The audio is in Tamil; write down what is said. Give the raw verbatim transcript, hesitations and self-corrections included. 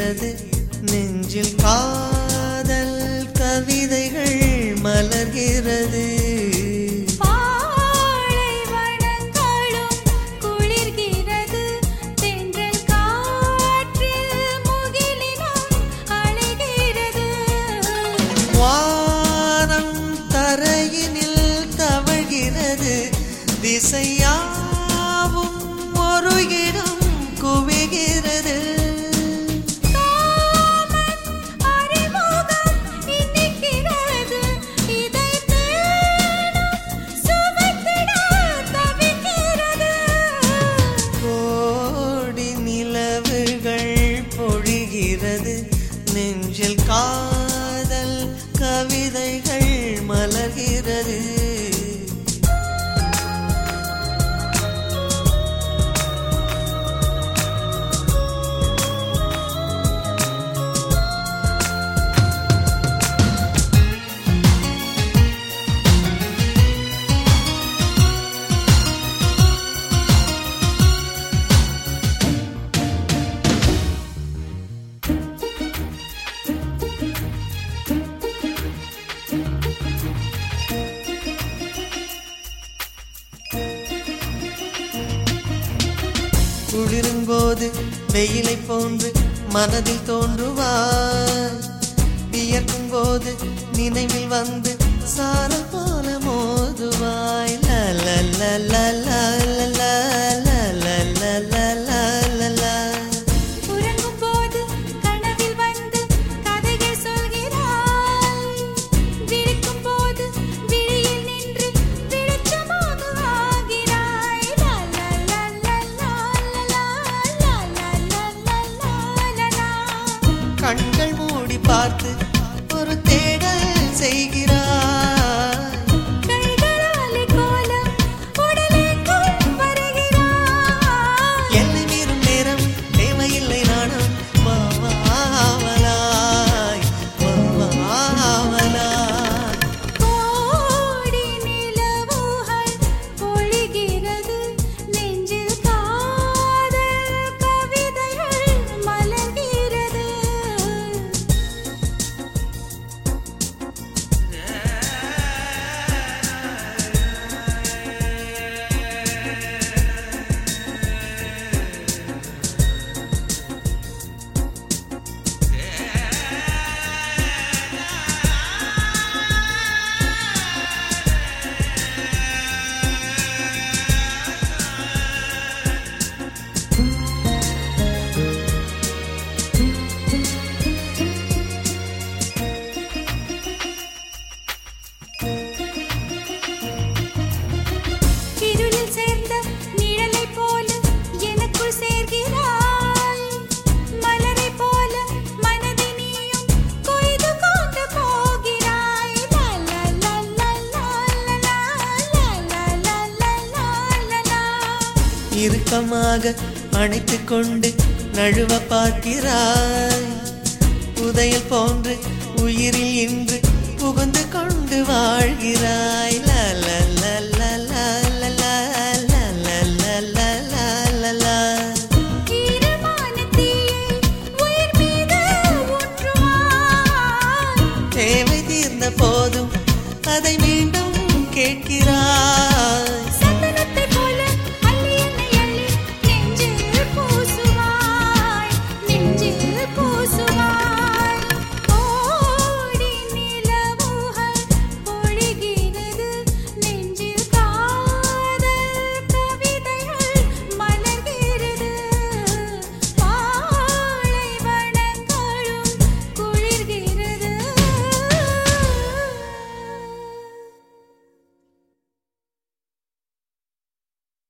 பொழிகிறது நெஞ்சில் காதல் கவிதைகள் மலர்கிறது வானம் தரையினில் தவழ்கிறது திசையாவும் ஒரு இடம் குவிகிறது கோடி நிலவுகள் பொழிகிறது நெஞ்சில் காதல் கவிதைகள் மலர்கிறது குளிரும்போது வெயிலை போன்று மனதில் தோன்றுவாய் வியர்க்கும் போது நினைவில் வந்து சாரல் போல மோதுவாய் உறங்கும் போது கனவில் வந்து கதைகள் சொல்கிறாய் விழிக்கும் போது விழியில் நின்று வெளிச்சமாக ஆகிறாய் கண்கள் மூடி பார்த்து ஒரு தேடல் செய்கிறாய் கைகளாலே கோலம் உடலுக்குள் வருகிறாய் என்னை மீறும் நேரம் தேவையில்லை நாணம் வாவலாய் வாவலாய் கோடி நிலவுகள் பொழிகிறது நெஞ்சில் காதல் கவிதைகள் மலர்கிறது இருளில் சேர்ந்த நிழலை போல எனக்குள் சேர்கிறாய் மலரை போல மனதை நீயும் கொய்து கொண்டு போகிறாய் இறுக்கமாக அணைத்துக் கொண்டு நழுவ பார்க்கிறாய் புதையல் போன்று உயிரில் இன்று புகுந்து கொண்டு வாழ்கிறாய் ஈரமான தீயை உயிர் மீது ஊற்றுவாய் தேவை தீர்ந்த போதும் அதை மீண்டும் கேட்கிறாய்